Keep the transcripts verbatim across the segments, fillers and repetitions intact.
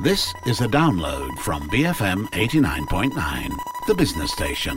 This is a download from B F M eighty-nine point nine, the business station.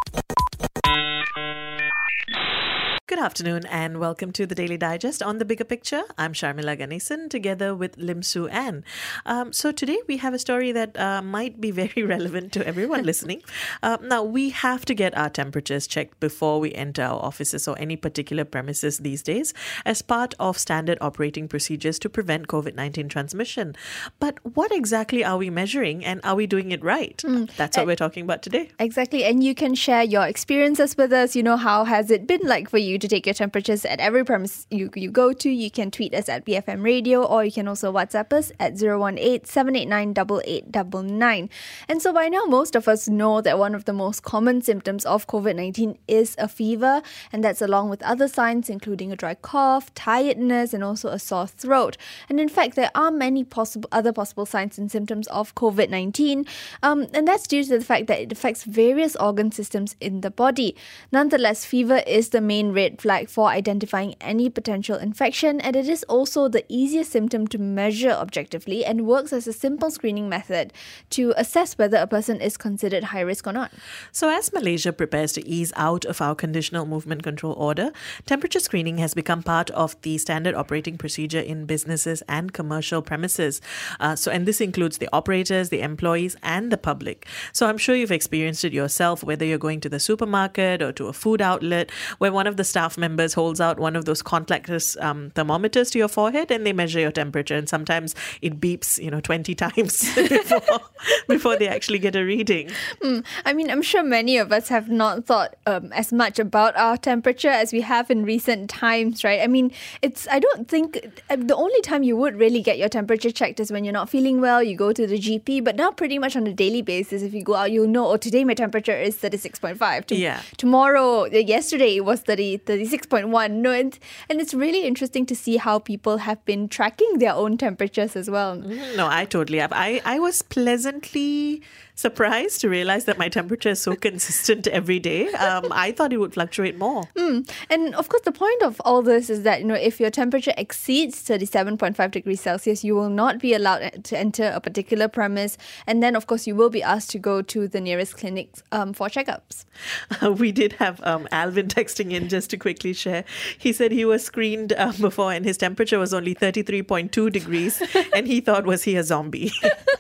Good afternoon and welcome to the Daily Digest on The Bigger Picture. I'm Sharmila Ganesan together with Lim Su Ann. Um, so today we have a story that uh, might be very relevant to everyone listening. Uh, now, we have to get our temperatures checked before we enter our offices or any particular premises these days as part of standard operating procedures to prevent COVID nineteen transmission. But what exactly are we measuring and are we doing it right? Mm. That's what uh, we're talking about today. Exactly. And you can share your experiences with us. You know, how has it been like for you to take your temperatures at every premise you, you go to? You can tweet us at B F M Radio, or you can also WhatsApp us at zero one eight, seven eight nine, eight eight nine nine. And so by now, most of us know that one of the most common symptoms of COVID nineteen is a fever, and that's along with other signs including a dry cough, tiredness, and also a sore throat. And in fact, there are many possible other possible signs and symptoms of COVID nineteen, um, and that's due to the fact that it affects various organ systems in the body. Nonetheless, fever is the main red flag for identifying any potential infection, and it is also the easiest symptom to measure objectively and works as a simple screening method to assess whether a person is considered high risk or not. So as Malaysia prepares to ease out of our conditional movement control order, temperature screening has become part of the standard operating procedure in businesses and commercial premises. Uh, so, and this includes the operators, the employees, and the public. So I'm sure you've experienced it yourself, whether you're going to the supermarket or to a food outlet, where one of the staff members holds out one of those contactless um, thermometers to your forehead and they measure your temperature, and sometimes it beeps, you know, twenty times before before they actually get a reading. Mm, I mean, I'm sure many of us have not thought um, as much about our temperature as we have in recent times, right? I mean, it's I don't think the only time you would really get your temperature checked is when you're not feeling well, you go to the G P, but now pretty much on a daily basis, if you go out, you'll know, oh, today my temperature is thirty-six point five. To- yeah. Tomorrow, yesterday it was thirty, thirty-six point one. No, and, and it's really interesting to see how people have been tracking their own temperatures as well. Mm, no, I totally have. I, I was pleasantly surprised to realize that my temperature is so consistent every day. Um, I thought it would fluctuate more. Mm. And of course, the point of all this is that, you know, if your temperature exceeds thirty-seven point five degrees Celsius, you will not be allowed to enter a particular premise. And then, of course, you will be asked to go to the nearest clinic um, for checkups. Uh, we did have um, Alvin texting in just to quickly share. He said he was screened um, before and his temperature was only thirty-three point two degrees and he thought, was he a zombie?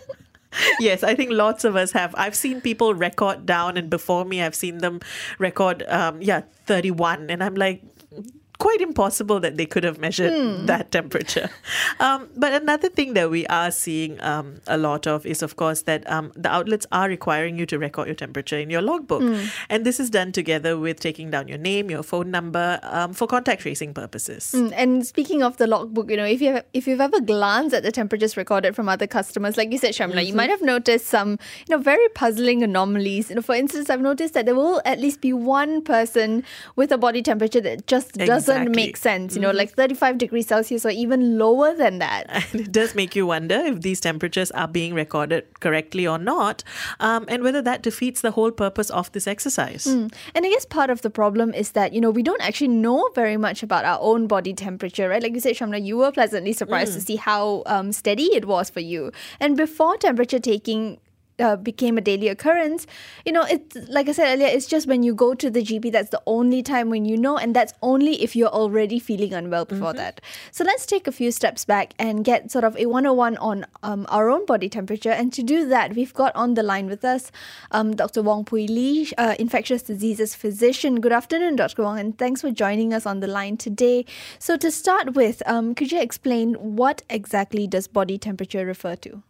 Yes, I think lots of us have. I've seen people record down, and before me, I've seen them record, um, yeah, thirty-one. And I'm like, quite impossible that they could have measured hmm. that temperature. Um, but another thing that we are seeing um, a lot of is, of course, that um, the outlets are requiring you to record your temperature in your logbook. Hmm. And this is done together with taking down your name, your phone number um, for contact tracing purposes. Hmm. And speaking of the logbook, you know, if you have, if you've ever glanced at the temperatures recorded from other customers, like you said, Shamla, mm-hmm. you might have noticed some, you know, very puzzling anomalies. You know, for instance, I've noticed that there will at least be one person with a body temperature that just exactly. doesn't make sense, you know, mm-hmm. like thirty-five degrees Celsius or even lower than that. And it does make you wonder if these temperatures are being recorded correctly or not, um, and whether that defeats the whole purpose of this exercise. Mm. And I guess part of the problem is that, you know, we don't actually know very much about our own body temperature, right? Like you said, Shamla, you were pleasantly surprised mm. to see how um, steady it was for you. And before temperature taking Uh, became a daily occurrence, you know, it's like I said earlier, it's just when you go to the G P, that's the only time when you know, and that's only if you're already feeling unwell before mm-hmm. that. So let's take a few steps back and get sort of a one oh one on um, our own body temperature. And to do that, we've got on the line with us um, Doctor Wong Pui Lee, uh, infectious diseases physician. Good afternoon, Doctor Wong, and thanks for joining us on the line today. So to start with, um, could you explain what exactly does body temperature refer to?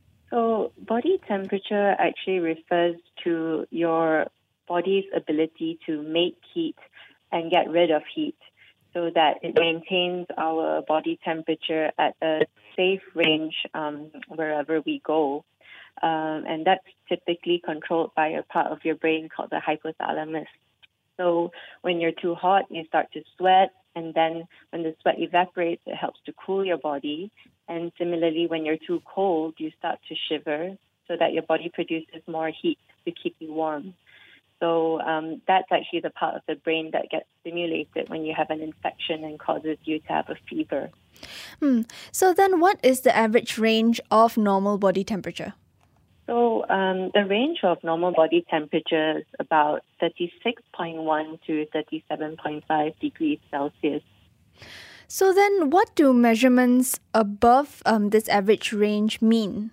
So body temperature actually refers to your body's ability to make heat and get rid of heat so that it maintains our body temperature at a safe range um, wherever we go. Um, and that's typically controlled by a part of your brain called the hypothalamus. So when you're too hot, you start to sweat. And then when the sweat evaporates, it helps to cool your body. And similarly, when you're too cold, you start to shiver so that your body produces more heat to keep you warm. So um, that's actually the part of the brain that gets stimulated when you have an infection and causes you to have a fever. Hmm. So then what is the average range of normal body temperature? So um, the range of normal body temperature is about thirty-six point one to thirty-seven point five degrees Celsius. So then what do measurements above um, this average range mean?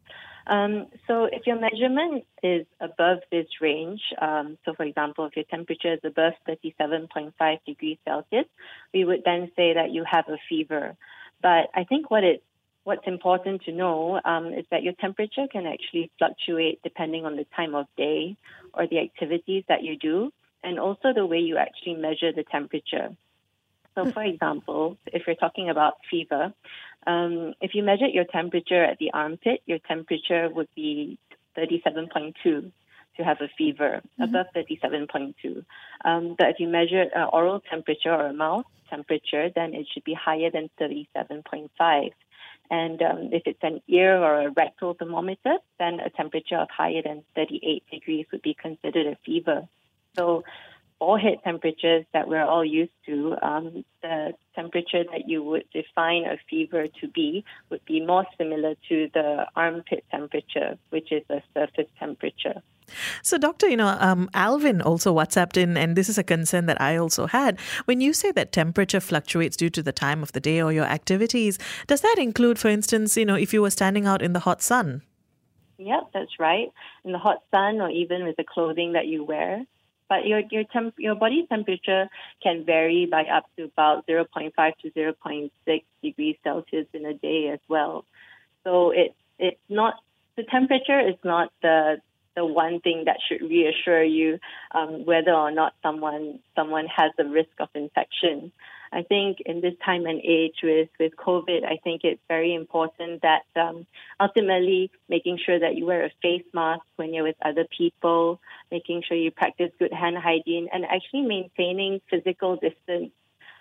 Um, so if your measurement is above this range, um, so for example, if your temperature is above thirty-seven point five degrees Celsius, we would then say that you have a fever. But I think what it What's important to know um, is that your temperature can actually fluctuate depending on the time of day or the activities that you do, and also the way you actually measure the temperature. So, for example, if you're talking about fever, um, if you measured your temperature at the armpit, your temperature would be thirty-seven point two to have a fever, mm-hmm. above thirty-seven point two. Um, but if you measure an oral temperature or a mouth temperature, then it should be higher than thirty-seven point five. And um, if it's an ear or a rectal thermometer, then a temperature of higher than thirty-eight degrees would be considered a fever. So forehead temperatures that we're all used to, um, the temperature that you would define a fever to be would be more similar to the armpit temperature, which is a surface temperature. So, Doctor, you know, um, Alvin also WhatsApped in, and this is a concern that I also had. When you say that temperature fluctuates due to the time of the day or your activities, does that include, for instance, you know, if you were standing out in the hot sun? Yep, that's right. In the hot sun or even with the clothing that you wear. But your your temp, your body temperature can vary by up to about zero point five to zero point six degrees Celsius in a day as well. So it it's not the temperature is not the the one thing that should reassure you um, whether or not someone someone has a risk of infection. I think in this time and age with, with COVID, I think it's very important that um, ultimately making sure that you wear a face mask when you're with other people, making sure you practice good hand hygiene, and actually maintaining physical distance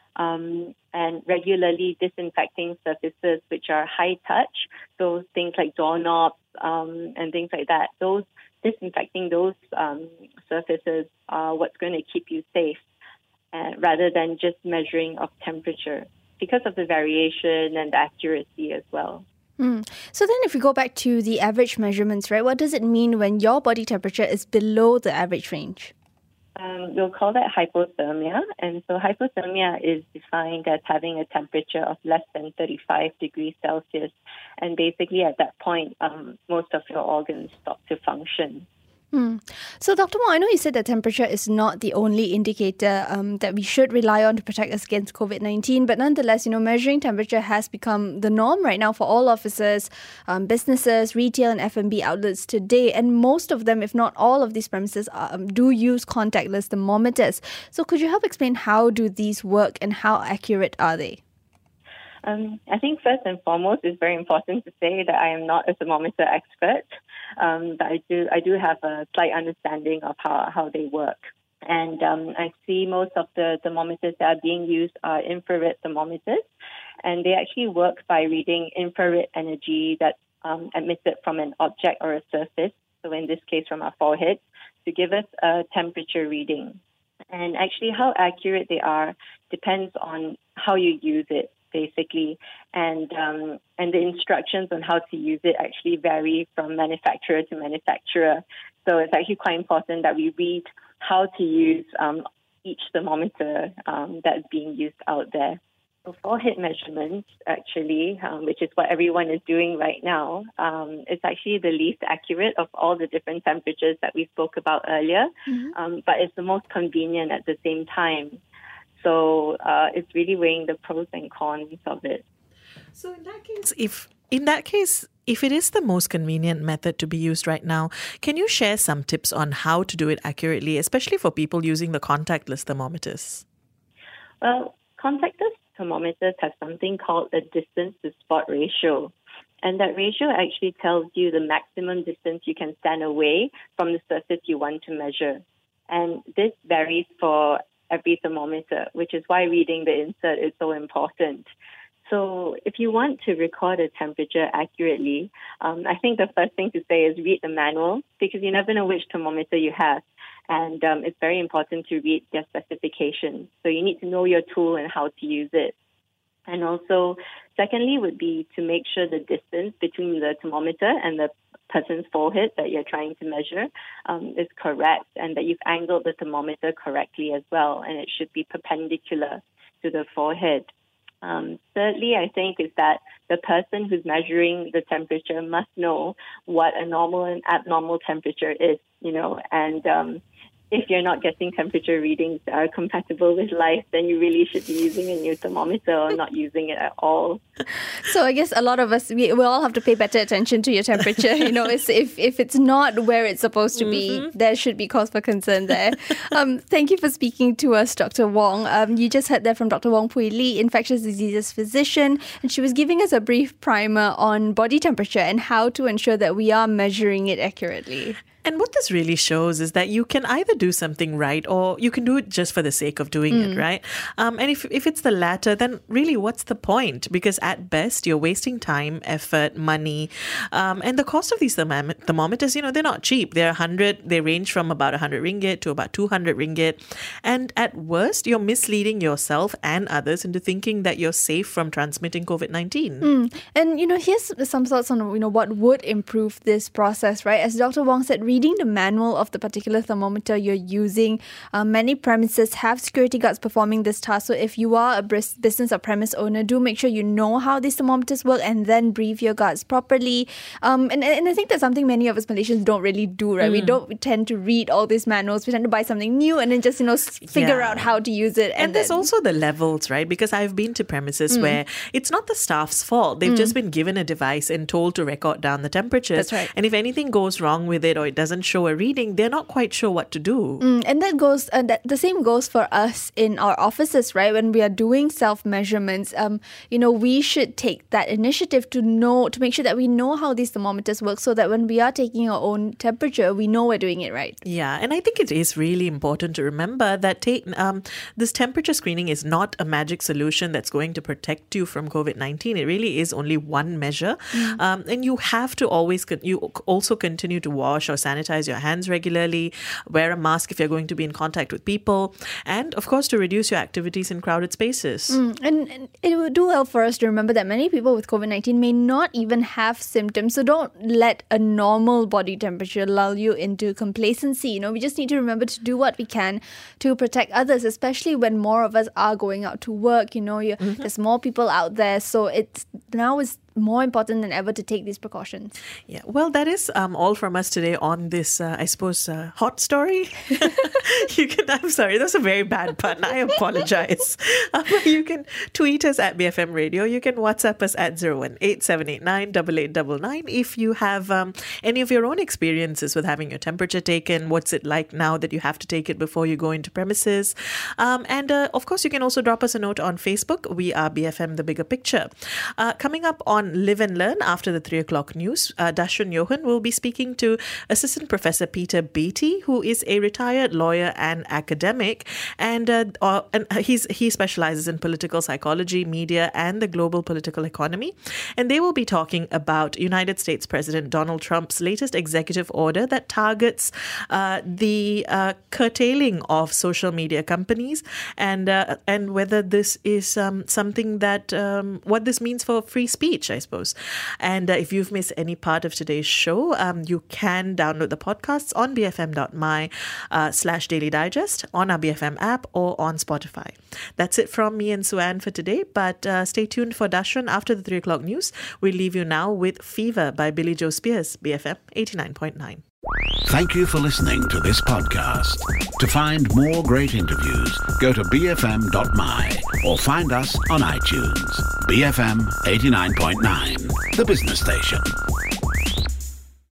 um, and regularly disinfecting surfaces which are high touch, those things like doorknobs um, and things like that. Those disinfecting those um, surfaces are what's going to keep you safe. Uh, rather than just measuring of temperature because of the variation and the accuracy as well. Mm. So then if we go back to the average measurements, right, what does it mean when your body temperature is below the average range? Um, we'll call that hypothermia. And so hypothermia is defined as having a temperature of less than thirty-five degrees Celsius. And basically at that point, um, most of your organs stop to function. Hmm. So, Doctor Wong, I know you said that temperature is not the only indicator um, that we should rely on to protect us against COVID nineteen, but nonetheless, you know, measuring temperature has become the norm right now for all offices, um, businesses, retail and F and B outlets today, and most of them, if not all of these premises, um, do use contactless thermometers. So, could you help explain how do these work and how accurate are they? Um, I think first and foremost, it's very important to say that I am not a thermometer expert, um, but I do I do have a slight understanding of how, how they work. And um, I see most of the thermometers that are being used are infrared thermometers, and they actually work by reading infrared energy that's um, emitted from an object or a surface, so in this case from our forehead, to give us a temperature reading. And actually how accurate they are depends on how you use it, basically, and um, and the instructions on how to use it actually vary from manufacturer to manufacturer. So it's actually quite important that we read how to use um, each thermometer um, that's being used out there. So forehead measurements, actually, um, which is what everyone is doing right now, um, is actually the least accurate of all the different temperatures that we spoke about earlier, mm-hmm. um, but it's the most convenient at the same time. So uh, it's really weighing the pros and cons of it. So in that case, if in that case, if it is the most convenient method to be used right now, can you share some tips on how to do it accurately, especially for people using the contactless thermometers? Well, contactless thermometers have something called a distance to spot ratio. And that ratio actually tells you the maximum distance you can stand away from the surface you want to measure. And this varies for every thermometer, which is why reading the insert is so important. So if you want to record a temperature accurately, um, I think the first thing to say is read the manual, because you never know which thermometer you have. And um, it's very important to read their specifications. So you need to know your tool and how to use it. And also, secondly, would be to make sure the distance between the thermometer and the person's forehead that you're trying to measure um, is correct, and that you've angled the thermometer correctly as well, and it should be perpendicular to the forehead. Um, thirdly, I think is that the person who's measuring the temperature must know what a normal and abnormal temperature is, you know, and um, if you're not getting temperature readings that are compatible with life, then you really should be using a new thermometer or not using it at all. So I guess a lot of us, we, we all have to pay better attention to your temperature. You know, it's, if, if it's not where it's supposed to be, mm-hmm. there should be cause for concern there. Um, thank you for speaking to us, Doctor Wong. Um, you just heard that from Doctor Wong Pui Lee, infectious diseases physician, and she was giving us a brief primer on body temperature and how to ensure that we are measuring it accurately. And what this really shows is that you can either do something right or you can do it just for the sake of doing mm. it, right? Um, and if, if it's the latter, then really what's the point? Because at best, you're wasting time, effort, money. Um, and the cost of these thermom- thermometers, you know, they're not cheap. They're one hundred, they range from about one hundred ringgit to about two hundred ringgit. And at worst, you're misleading yourself and others into thinking that you're safe from transmitting COVID nineteen. Mm. And, you know, here's some thoughts on, you know, what would improve this process, right? As Doctor Wong said, reading the manual of the particular thermometer you're using. Uh, many premises have security guards performing this task. So if you are a business or premise owner, do make sure you know how these thermometers work and then brief your guards properly. Um, and, and I think that's something many of us Malaysians don't really do, right? Mm. We don't we tend to read all these manuals. We tend to buy something new and then just, you know, figure yeah. out how to use it. And, and there's then... also the levels, right? Because I've been to premises mm. where it's not the staff's fault. They've mm. just been given a device and told to record down the temperatures. That's right. And if anything goes wrong with it or it doesn't show a reading, they're not quite sure what to do. Mm, and that goes, uh, that the same goes for us in our offices, right? When we are doing self-measurements, um, you know, we should take that initiative to know, to make sure that we know how these thermometers work so that when we are taking our own temperature, we know we're doing it right. Yeah, and I think it is really important to remember that take, um, this temperature screening is not a magic solution that's going to protect you from COVID nineteen. It really is only one measure. Mm. Um, and you have to always, con- you also continue to wash or sanitize your hands regularly, wear a mask if you're going to be in contact with people, and of course to reduce your activities in crowded spaces. Mm, and, and it would do well for us to remember that many people with COVID nineteen may not even have symptoms, so don't let a normal body temperature lull you into complacency. You know, we just need to remember to do what we can to protect others, especially when more of us are going out to work. You know, mm-hmm. there's more people out there, so it's now is more important than ever to take these precautions. Yeah, well, that is um, all from us today on this, uh, I suppose, uh, hot story. you can. I'm sorry, that's a very bad pun. I apologize. Um, you can tweet us at B F M Radio. You can WhatsApp us at zero one eight seven eight nine eight eight nine nine if you have um, any of your own experiences with having your temperature taken. What's it like now that you have to take it before you go into premises? Um, and uh, of course, you can also drop us a note on Facebook. We are B F M The Bigger Picture. Uh, coming up on Live and Learn after the three o'clock news, uh, Dashun Johan will be speaking to Assistant Professor Peter Beattie, who is a retired lawyer and academic, and, uh, uh, and he's he specializes in political psychology, media, and the global political economy. And they will be talking about United States President Donald Trump's latest executive order that targets uh, the uh, curtailing of social media companies, and uh, and whether this is um, something that um, what this means for free speech, I suppose. And uh, if you've missed any part of today's show, um, you can download the podcasts on bfm.my uh, slash daily digest, on our B F M app, or on Spotify. That's it from me and Suan for today, but uh, stay tuned for Dashun after the three o'clock news. We'll leave you now with Fever by Billy Joe Spears, B F M eighty-nine point nine. Thank you for listening to this podcast. To find more great interviews, go to b f m dot m y or find us on iTunes. B F M eighty-nine point nine, the business station.